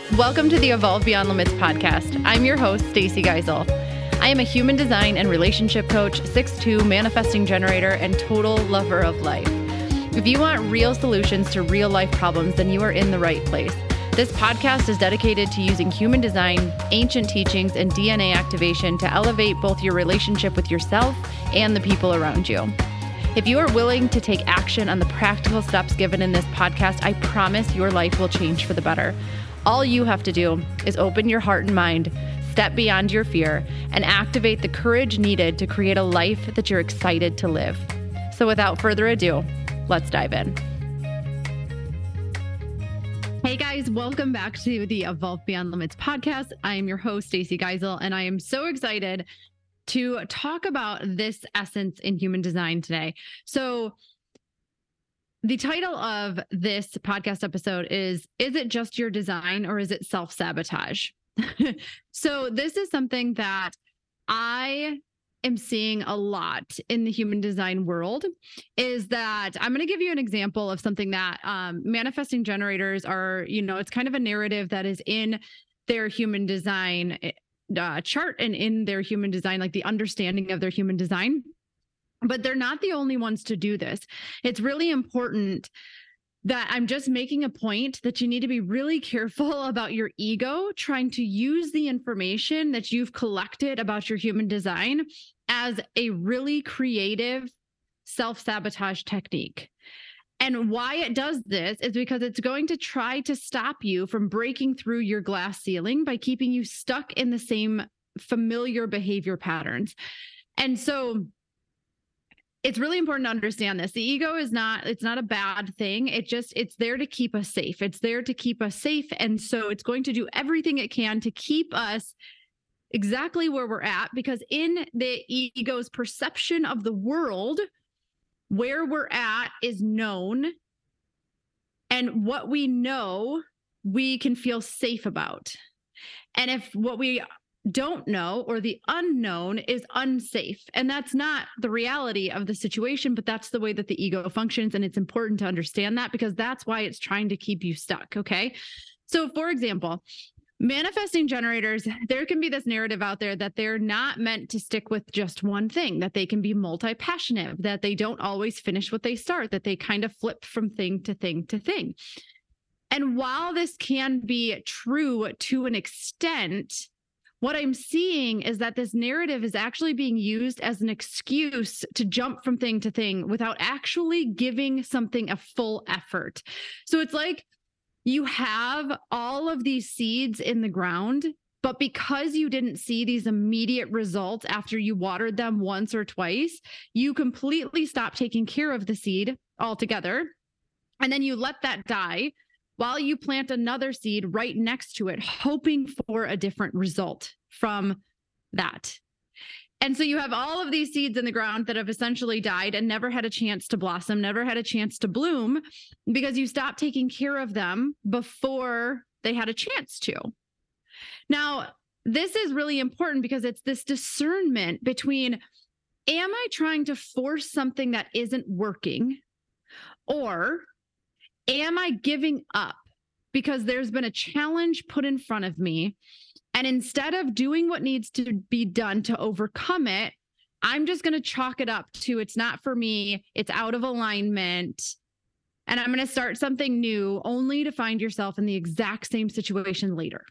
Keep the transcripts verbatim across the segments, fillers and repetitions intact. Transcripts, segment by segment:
Welcome to the Evolve Beyond Limits podcast. I'm your host, Stacy Geisel. I am a human design and relationship coach, six foot two manifesting generator, and total lover of life. If you want real solutions to real life problems, then you are in the right place. This podcast is dedicated to using human design, ancient teachings, and D N A activation to elevate both your relationship with yourself and the people around you. If you are willing to take action on the practical steps given in this podcast, I promise your life will change for the better. All you have to do is open your heart and mind, step beyond your fear, and activate the courage needed to create a life that you're excited to live. So without further ado, let's dive in. Hey guys, welcome back to the Evolve Beyond Limits podcast. I am your host, Stacy Geisel, and I am so excited to talk about this essence in human design today. So the title of this podcast episode is, Is it just your design or is it self-sabotage? So this is something that I am seeing a lot in the human design world, is that I'm going to give you an example of something that um, manifesting generators are, you know, it's kind of a narrative that is in their human design uh, chart and in their human design, like the understanding of their human design. But they're not the only ones to do this. It's really important that I'm just making a point that you need to be really careful about your ego trying to use the information that you've collected about your human design as a really creative self-sabotage technique. And why it does this is because it's going to try to stop you from breaking through your glass ceiling by keeping you stuck in the same familiar behavior patterns. And so it's really important to understand this. The ego is not, it's not a bad thing. It just, it's there to keep us safe. It's there to keep us safe. And so it's going to do everything it can to keep us exactly where we're at, because in the ego's perception of the world, where we're at is known. And what we know, we can feel safe about. And if what we don't know or the unknown is unsafe, and that's not the reality of the situation, but that's the way that the ego functions. And it's important to understand that because that's why it's trying to keep you stuck. Okay. So for example, manifesting generators, there can be this narrative out there that they're not meant to stick with just one thing, that they can be multi-passionate, that they don't always finish what they start, that they kind of flip from thing to thing to thing. And while this can be true to an extent, what I'm seeing is that this narrative is actually being used as an excuse to jump from thing to thing without actually giving something a full effort. So it's like you have all of these seeds in the ground, but because you didn't see these immediate results after you watered them once or twice, you completely stop taking care of the seed altogether. And then you let that die while you plant another seed right next to it, hoping for a different result from that. And so you have all of these seeds in the ground that have essentially died and never had a chance to blossom, never had a chance to bloom, because you stopped taking care of them before they had a chance to. Now, this is really important because it's this discernment between, am I trying to force something that isn't working, or am I giving up because there's been a challenge put in front of me, and instead of doing what needs to be done to overcome it, I'm just going to chalk it up to it's not for me, it's out of alignment, and I'm going to start something new only to find yourself in the exact same situation later.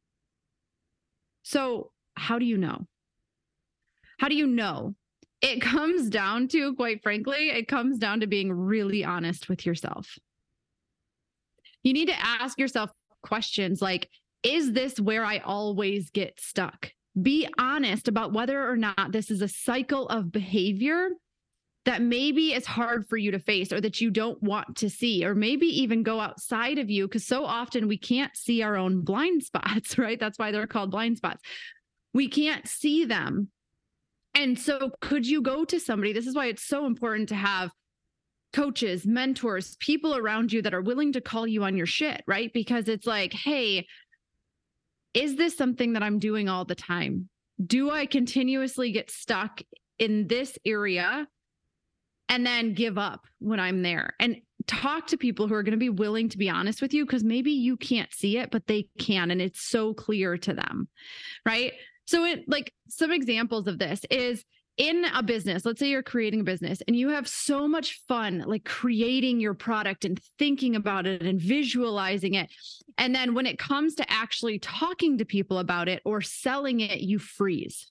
So how do you know? How do you know? It comes down to, quite frankly, it comes down to being really honest with yourself. You need to ask yourself questions like, is this where I always get stuck? Be honest about whether or not this is a cycle of behavior that maybe is hard for you to face or that you don't want to see, or maybe even go outside of you, because so often we can't see our own blind spots, right? That's why they're called blind spots. We can't see them. And so could you go to somebody? This is why it's so important to have coaches, mentors, people around you that are willing to call you on your shit, right? Because it's like, hey, is this something that I'm doing all the time? Do I continuously get stuck in this area and then give up when I'm there? And talk to people who are going to be willing to be honest with you, because maybe you can't see it, but they can. And it's so clear to them. Right. So it like some examples of this is in a business. Let's say you're creating a business and you have so much fun, like creating your product and thinking about it and visualizing it. And then when it comes to actually talking to people about it or selling it, you freeze.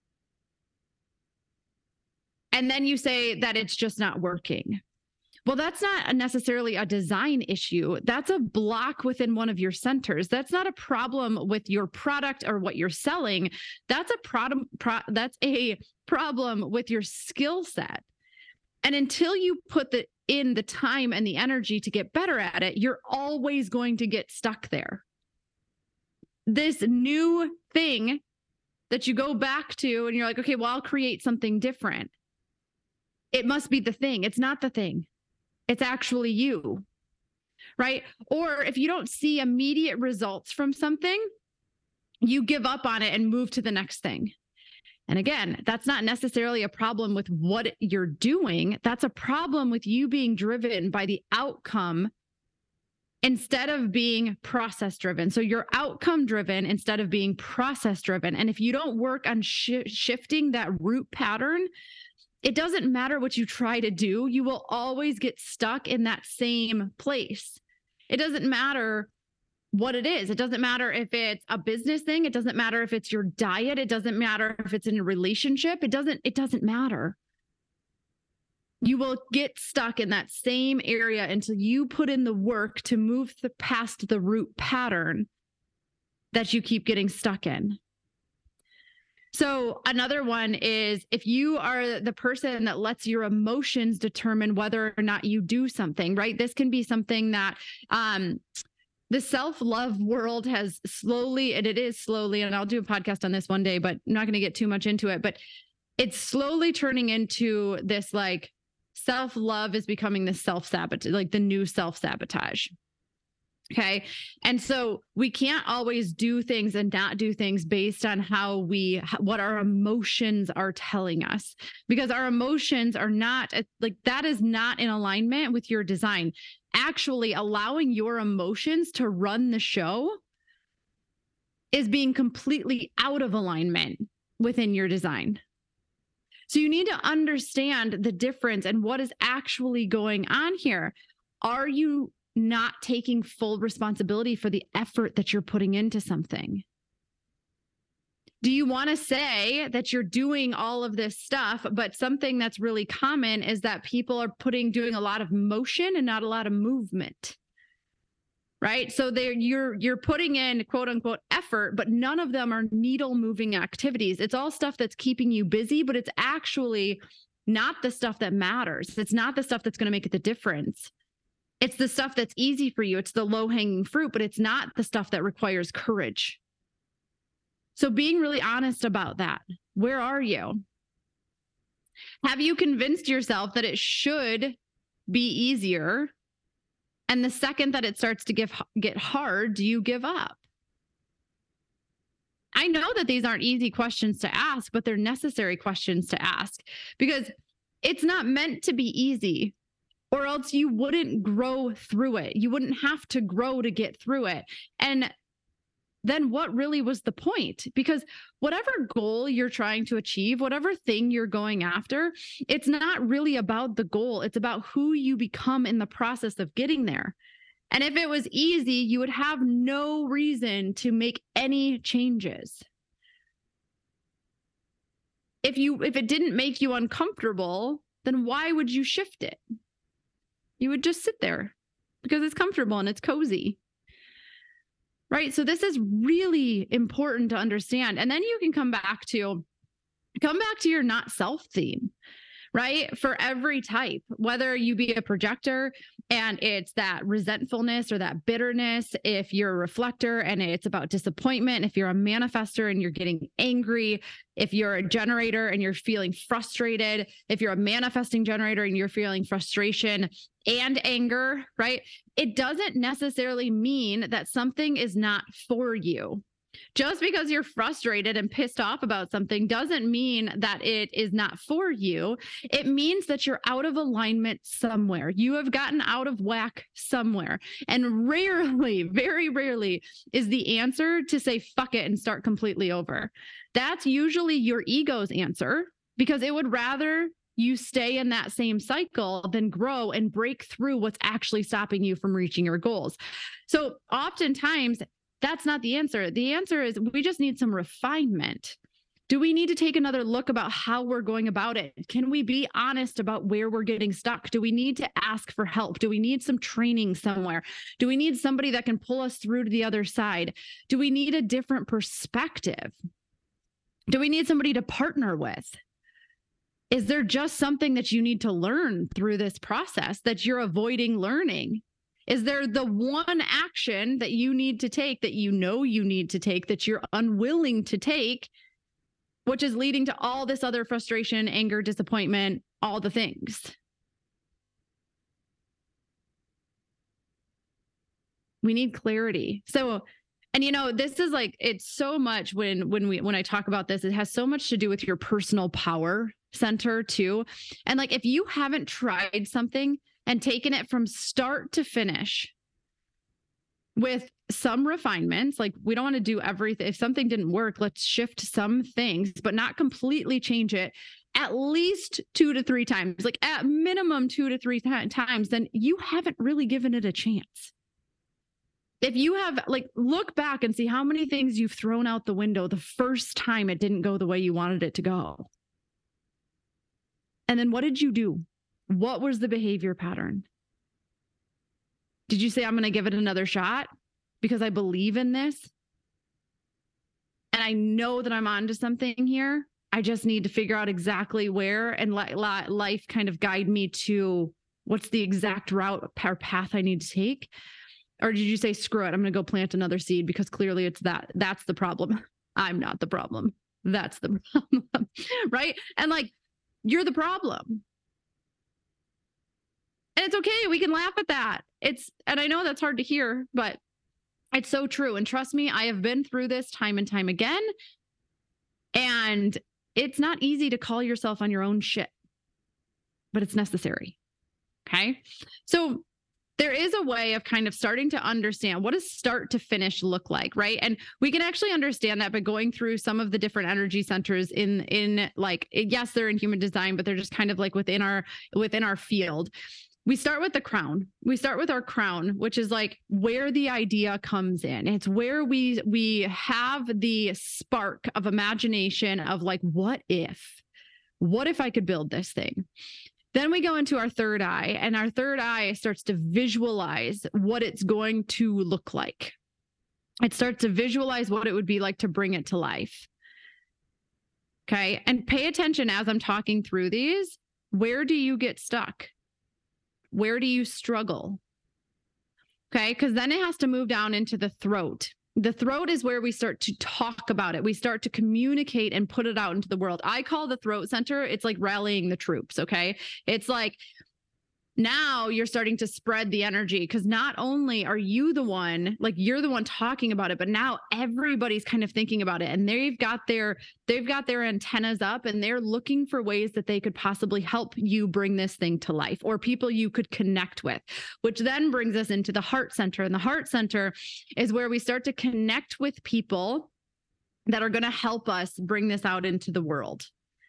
And then you say that it's just not working. Well, that's not necessarily a design issue. That's a block within one of your centers. That's not a problem with your product or what you're selling. That's a problem. Pro- that's a problem with your skill set. And until you put the in the time and the energy to get better at it, you're always going to get stuck there. This new thing that you go back to and you're like, okay, well, I'll create something different. It must be the thing. It's not the thing. It's actually you, right? Or if you don't see immediate results from something, you give up on it and move to the next thing. And again, that's not necessarily a problem with what you're doing. That's a problem with you being driven by the outcome instead of being process driven. So you're outcome driven instead of being process driven. And if you don't work on sh- shifting that root pattern, it doesn't matter what you try to do. You will always get stuck in that same place. It doesn't matter what it is. It doesn't matter if it's a business thing. It doesn't matter if it's your diet. It doesn't matter if it's in a relationship. It doesn't, it doesn't matter. You will get stuck in that same area until you put in the work to move the, past the root pattern that you keep getting stuck in. So another one is if you are the person that lets your emotions determine whether or not you do something, right? This can be something that um, the self-love world has slowly, and it is slowly, and I'll do a podcast on this one day, but I'm not going to get too much into it, but it's slowly turning into this like self-love is becoming the self-sabotage, like the new self-sabotage. Okay. And so we can't always do things and not do things based on how we, what our emotions are telling us, because our emotions are not like, that is not in alignment with your design. Actually allowing your emotions to run the show is being completely out of alignment within your design. So you need to understand the difference and what is actually going on here. Are you not taking full responsibility for the effort that you're putting into something? Do you want to say that you're doing all of this stuff, but something that's really common is that people are putting, doing a lot of motion and not a lot of movement, right? So they're, you're, you're putting in quote unquote effort, but none of them are needle moving activities. It's all stuff that's keeping you busy, but it's actually not the stuff that matters. It's not the stuff that's going to make the difference. It's the stuff that's easy for you. It's the low-hanging fruit, but it's not the stuff that requires courage. So being really honest about that. Where are you? Have you convinced yourself that it should be easier? And the second that it starts to give, get hard, do you give up? I know that these aren't easy questions to ask, but they're necessary questions to ask because it's not meant to be easy. Or else you wouldn't grow through it. You wouldn't have to grow to get through it. And then what really was the point? Because whatever goal you're trying to achieve, whatever thing you're going after, it's not really about the goal. It's about who you become in the process of getting there. And if it was easy, you would have no reason to make any changes. If you, if it didn't make you uncomfortable, then why would you shift it? You would just sit there because it's comfortable and it's cozy, right? So this is really important to understand. And then you can come back to, come back to your not self theme, right? For every type, whether you be a projector and it's that resentfulness or that bitterness, if you're a reflector and it's about disappointment, if you're a manifester and you're getting angry, if you're a generator and you're feeling frustrated, if you're a manifesting generator and you're feeling frustration and anger, right? It doesn't necessarily mean that something is not for you. Just because you're frustrated and pissed off about something doesn't mean that it is not for you. It means that you're out of alignment somewhere. You have gotten out of whack somewhere. And rarely, very rarely is the answer to say, fuck it and start completely over. That's usually your ego's answer, because it would rather you stay in that same cycle than grow and break through what's actually stopping you from reaching your goals. So oftentimes, that's not the answer. The answer is we just need some refinement. Do we need to take another look about how we're going about it? Can we be honest about where we're getting stuck? Do we need to ask for help? Do we need some training somewhere? Do we need somebody that can pull us through to the other side? Do we need a different perspective? Do we need somebody to partner with? Is there just something that you need to learn through this process that you're avoiding learning? Is there the one action that you need to take that you know you need to take that you're unwilling to take, which is leading to all this other frustration, anger, disappointment, all the things? We need clarity. So, and you know, this is like, it's so much when, when we, when I talk about this, it has so much to do with your personal power center too. And like, if you haven't tried something and taken it from start to finish with some refinements, like we don't want to do everything. If something didn't work, let's shift some things, but not completely change it at least two to three times, like at minimum two to three th- times, then you haven't really given it a chance. If you have, like, look back and see how many things you've thrown out the window the first time it didn't go the way you wanted it to go. And then what did you do? What was the behavior pattern? Did you say, I'm going to give it another shot because I believe in this? And I know that I'm onto something here. I just need to figure out exactly where and let life kind of guide me to what's the exact route or path I need to take. Or did you say, screw it, I'm going to go plant another seed because clearly it's that, that's the problem. I'm not the problem. That's the problem, right? And like, you're the problem. And it's okay. We can laugh at that. It's, and I know that's hard to hear, but it's so true. And trust me, I have been through this time and time again. And it's not easy to call yourself on your own shit, but it's necessary. Okay. So there is a way of kind of starting to understand what does start to finish look like, right? And we can actually understand that by going through some of the different energy centers in, in like, yes, they're in human design, but they're just kind of like within our, within our field. We start with the crown. We start with our crown, which is like where the idea comes in. It's where we, we have the spark of imagination of like, what if, what if I could build this thing? Then we go into our third eye, and our third eye starts to visualize what it's going to look like. It starts to visualize what it would be like to bring it to life. Okay. And pay attention as I'm talking through these. Where do you get stuck? Where do you struggle? Okay. Because then it has to move down into the throat. The throat is where we start to talk about it. We start to communicate and put it out into the world. I call the throat center, it's like rallying the troops. Okay. It's like, now you're starting to spread the energy, because not only are you the one, like you're the one talking about it, but now everybody's kind of thinking about it, and they've got their, they've got their antennas up, and they're looking for ways that they could possibly help you bring this thing to life, or people you could connect with, which then brings us into the heart center. And the heart center is where we start to connect with people that are going to help us bring this out into the world.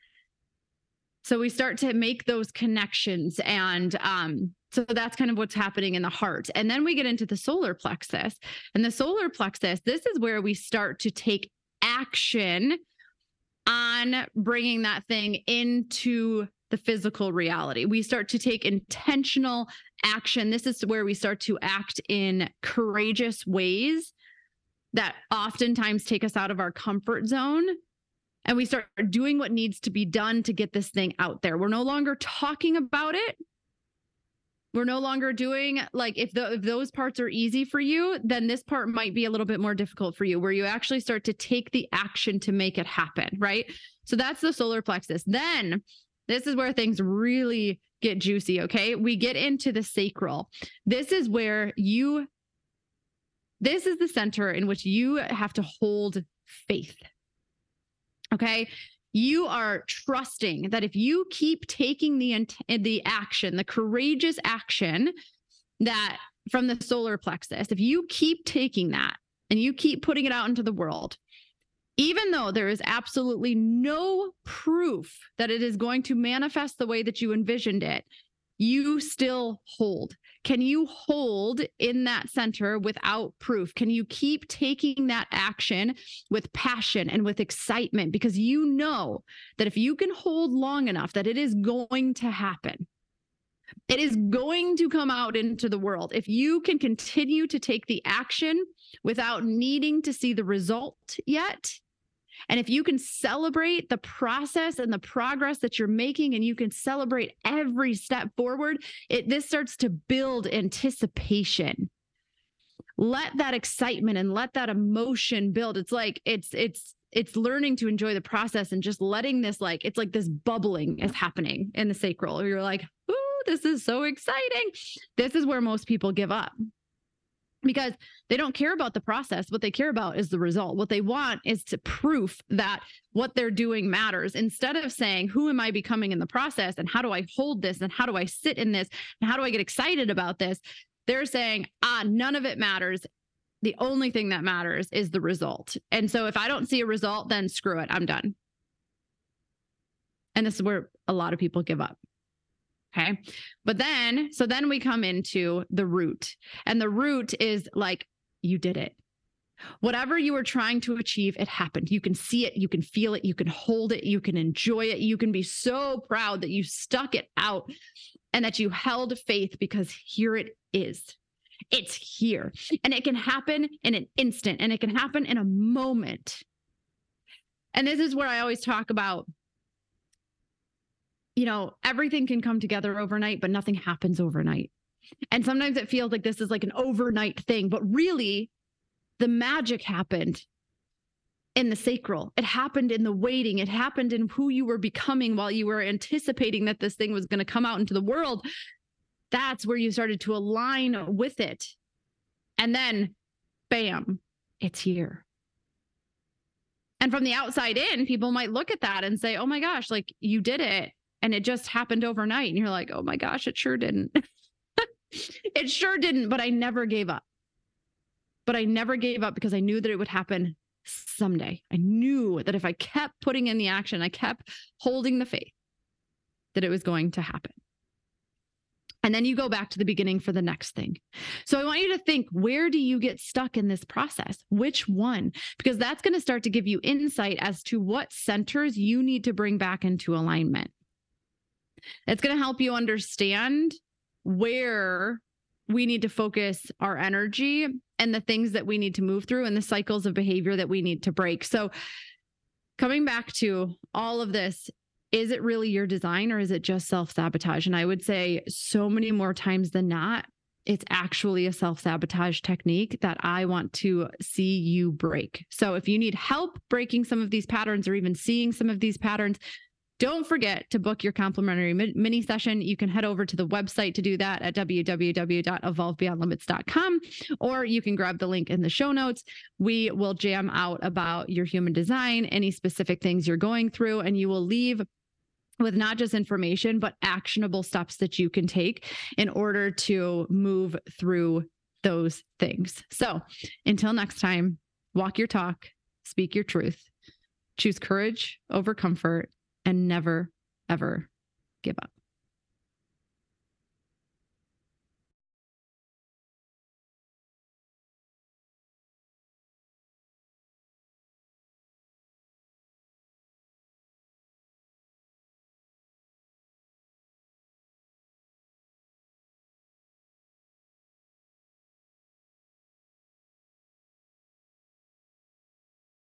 So we start to make those connections. And um, so that's kind of what's happening in the heart. And then we get into the solar plexus. And the solar plexus, this is where we start to take action on bringing that thing into the physical reality. We start to take intentional action. This is where we start to act in courageous ways that oftentimes take us out of our comfort zone. And we start doing what needs to be done to get this thing out there. We're no longer talking about it. We're no longer doing, like, if, the, if those parts are easy for you, then this part might be a little bit more difficult for you, where you actually start to take the action to make it happen, right? So that's the solar plexus. Then this is where things really get juicy, okay? We get into the sacral. This is where you This is the center in which you have to hold faith. Okay. You are trusting that if you keep taking the, the action, the courageous action that from the solar plexus, if you keep taking that and you keep putting it out into the world, even though there is absolutely no proof that it is going to manifest the way that you envisioned it, you still hold. Can you hold in that center without proof? Can you keep taking that action with passion and with excitement? Because you know that if you can hold long enough, that it is going to happen. It is going to come out into the world. If you can continue to take the action without needing to see the result yet, and if you can celebrate the process and the progress that you're making, and you can celebrate every step forward, it this starts to build anticipation. Let that excitement and let that emotion build. It's like it's it's it's learning to enjoy the process and just letting this, like, it's like this bubbling is happening in the sacral. You're like, ooh, this is so exciting. This is where most people give up. Because they don't care about the process. What they care about is the result. What they want is to proof that what they're doing matters. Instead of saying, who am I becoming in the process? And how do I hold this? And how do I sit in this? And how do I get excited about this? They're saying, ah, none of it matters. The only thing that matters is the result. And so if I don't see a result, then screw it. I'm done. And this is where a lot of people give up. Okay. But then, so then we come into the root, and the root is like, you did it. Whatever you were trying to achieve, it happened. You can see it. You can feel it. You can hold it. You can enjoy it. You can be so proud that you stuck it out and that you held faith, because here it is. It's here, and it can happen in an instant, and it can happen in a moment. And this is where I always talk about, you know, everything can come together overnight, but nothing happens overnight. And sometimes it feels like this is like an overnight thing, but really the magic happened in the sacral. It happened in the waiting. It happened in who you were becoming while you were anticipating that this thing was going to come out into the world. That's where you started to align with it. And then, bam, it's here. And from the outside in, people might look at that and say, oh my gosh, like, you did it. And it just happened overnight. And you're like, oh my gosh, it sure didn't. It sure didn't, but I never gave up. But I never gave up because I knew that it would happen someday. I knew that if I kept putting in the action, I kept holding the faith, that it was going to happen. And then you go back to the beginning for the next thing. So I want you to think, where do you get stuck in this process? Which one? Because that's going to start to give you insight as to what centers you need to bring back into alignment. It's going to help you understand where we need to focus our energy and the things that we need to move through and the cycles of behavior that we need to break. So coming back to all of this, is it really your design, or is it just self-sabotage? And I would say so many more times than not, it's actually a self-sabotage technique that I want to see you break. So if you need help breaking some of these patterns, or even seeing some of these patterns, don't forget to book your complimentary mini session. You can head over to the website to do that at w w w dot evolve beyond limits dot com, or you can grab the link in the show notes. We will jam out about your human design, any specific things you're going through, and you will leave with not just information, but actionable steps that you can take in order to move through those things. So until next time, walk your talk, speak your truth, choose courage over comfort, and never, ever give up.